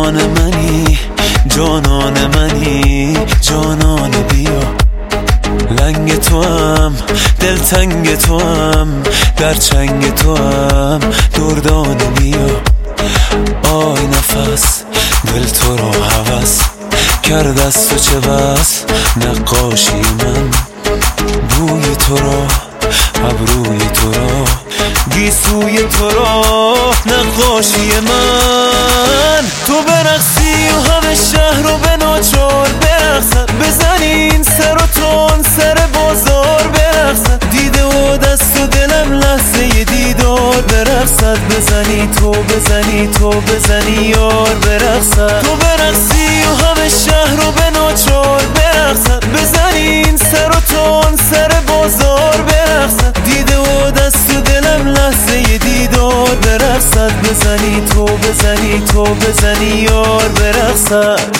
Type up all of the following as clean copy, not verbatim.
جانان منی، جانان منی، جانان بیا. لنگ تو هم، دلتنگ تو هم، در چنگ تو هم دردانه بیا. آی نفس دل تو رو هوس کرد از تو چه بس نقاشی من. بوی تو را، ابروی تو را، گیسوی تو را نقاشی من. تو برقصی و همه شهر رو به ناچار برقصد، بزنین سر و تون سر بازار برقصد. دیده و دست و دلم لحظه دیدار برقصد. بزنی تو، بزنی تو، بزنی یار برقصد. تو برقصی و همه شهر رو به ناچار برقصد، بزنین سر و تون سر بازار برقصد. دیده و دست و دلم لحظه دیدار برقصد. بزنی تو، بزنی تو، بزنی یار برقصد.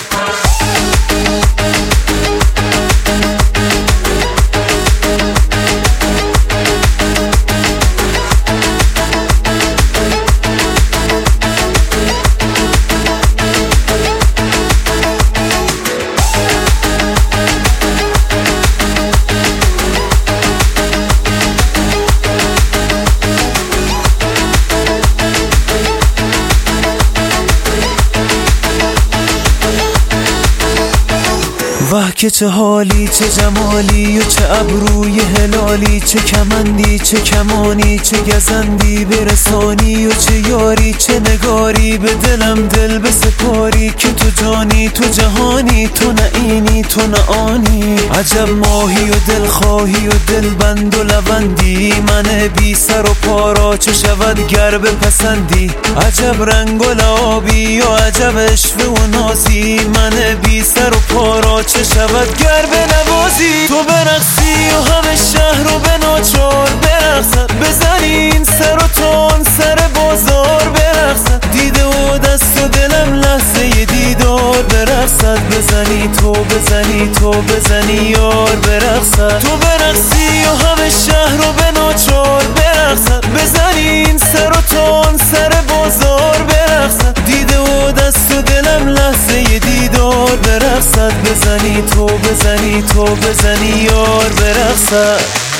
واه که چه حالی، چه جمالی و چه ابروی هلالی، چه کمندی، چه کمانی، چه گزندی برسانی و چه یاری، چه نگاری به دلم دل بسپاری. که تو جانی، تو جهانی، تو نه اینی، تو نه آنی. عجب ماهی و دلخواهی و دلبند و لبندی، من بی سر و پارا چه شود گر بپسندی. عجب رنگ و لعابی و عجب اشوه و نازی، من بی سر و پارا چه شود گر بنوازی. تو برقصی و همه شهر رو به ناچار برقصد، بزنین سر و تون سر بازار برقصد. دیده و دست و دلم لحظه دیدار برقصد. بزنی تو، بزنی تو، بزنی یار برقصد. تو برقصی و همه شهر رو به ناچار برقصد، بزنین سر و تون سر بازار برقصد. دیده و دست و دلم لحظه دیدار برقصد. بزنی تو، بزنی تو، بزنی یار برقصد.